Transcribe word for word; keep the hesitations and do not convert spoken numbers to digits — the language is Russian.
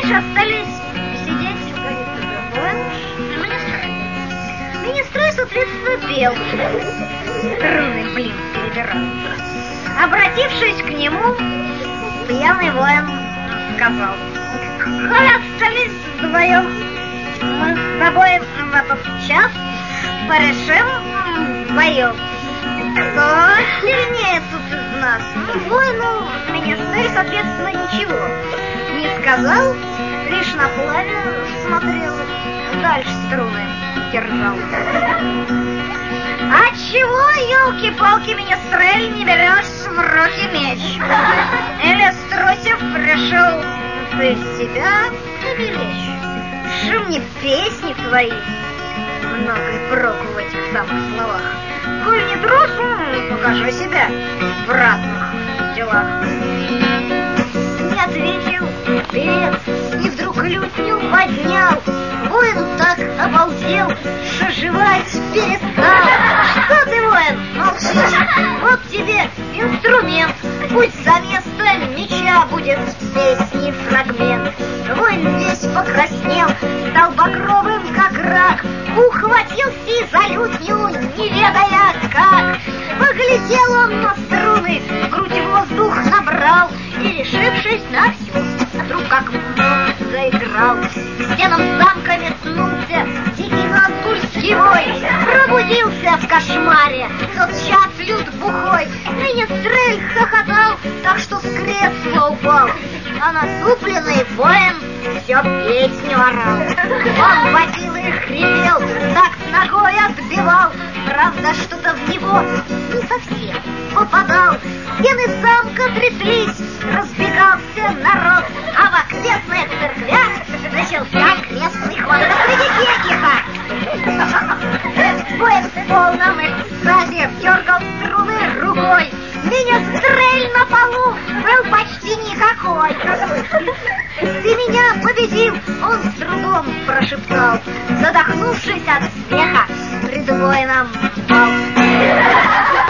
лишь остались сидеть, воин и министрель. Министрель, соответственно, пел. Струны, блин, перебирал. Обратившись к нему, пьяный воин сказал: коль остались вдвоем, мы с тобой в этот час порешим вдвоем, кто сильнее тут из нас. Воину министрель, соответственно, ничего не сказал, лишь на пламя смотрел, дальше струны терзал. А чего, елки-палки, министрель, не берешь в руки меч? Или, струсив, решил ты себя поберечь? Ши мне песни твои, много и проку в этих самых словах. Коль не трус, покажи себя в ратных делах. Не ответил певец, и вдруг лютню поднял. Воин так обалдел, что жевать перестал. Что ты, воин, молчишь? Вот тебе инструмент, пусть за место меча будет в песне фрагмент. Воин весь покраснел, стал багровым, как рак, ухватился и за лютню, не ведая как. Поглядел он на струны, в грудь воздух набрал и, решившись на все, вдруг как вновь заиграл. К стенам замка метнулся дикий натульский вой, пробудился в кошмаре тот час лют бухой. Министрель хохотал, так что с кресла упал, а насупленный воин все песню орал. Он водил и хрипел, так ногой отбивал, правда, что-то в него не совсем попадал. Стены замка тряслись, разбегался народ, а в окрестных церквях начался крестный ход. Воин в полном экстазе дергал струны рукой. Министрель на полу был почти никакой. Ты меня победил, он с трудом прошептал, задохнувшись от смеха, пред воином пал.